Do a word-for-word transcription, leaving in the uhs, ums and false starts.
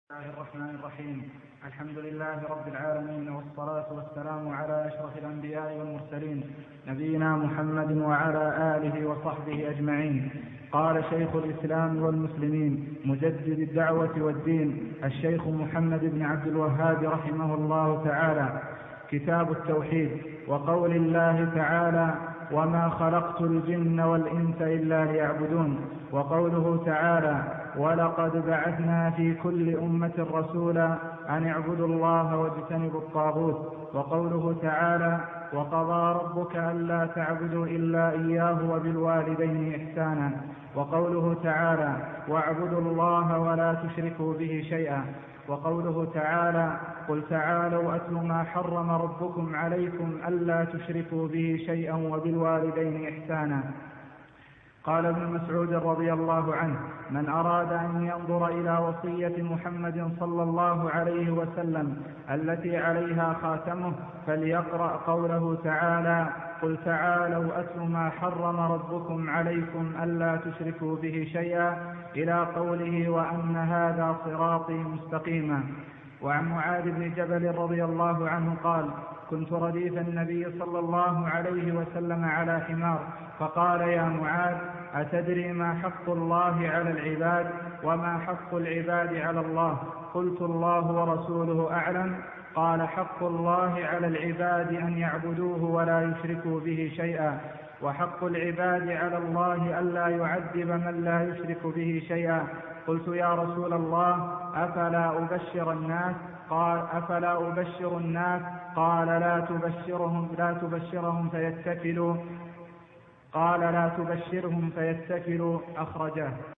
بسم الله الرحمن الرحيم. الحمد لله رب العالمين، والصلاة والسلام على أشرف الأنبياء والمرسلين نبينا محمد وعلى آله وصحبه أجمعين. قال شيخ الإسلام والمسلمين مجدد الدعوة والدين الشيخ محمد بن عبد الوهاب رحمه الله تعالى: كتاب التوحيد. وقول الله تعالى: وما خلقت الجن والإنس إلا ليعبدون. وقوله تعالى: ولقد بعثنا في كل أمة رسولا أن اعبدوا الله واجتنبوا الطاغوت. وقوله تعالى: وقضى ربك ألا تعبدوا إلا إياه وبالوالدين إحسانا. وقوله تعالى: واعبدوا الله ولا تشركوا به شيئا. وقوله تعالى: قل تعالوا أتل ما حرم ربكم عليكم ألا تشركوا به شيئا وبالوالدين إحسانا. قال ابن مسعود رضي الله عنه: من أراد أن ينظر إلى وصية محمد صلى الله عليه وسلم التي عليها خاتمه فليقرأ قوله تعالى: قل تعالوا أتل ما حرم ربكم عليكم ألا تشركوا به شيئا، إلى قوله: وأن هذا صراطي مستقيما. وعن معاذ بن جبل رضي الله عنه قال: كنت رديف النبي صلى الله عليه وسلم على حمار، فقال: يا معاذ، أتدري ما حق الله على العباد وما حق العباد على الله؟ قلت: الله ورسوله أعلم. قال: حق الله على العباد أن يعبدوه ولا يشركوا به شيئا، وحق العباد على الله ألا يعذب من لا يشرك به شيئا. قلت: يا رسول الله، أفلا أبشر الناس؟ قال: أفلا أبشر الناس؟ قال: لا تبشرهم لا تبشرهم فيتكلوا قال لا تبشرهم فيتكلوا. أخرجاه.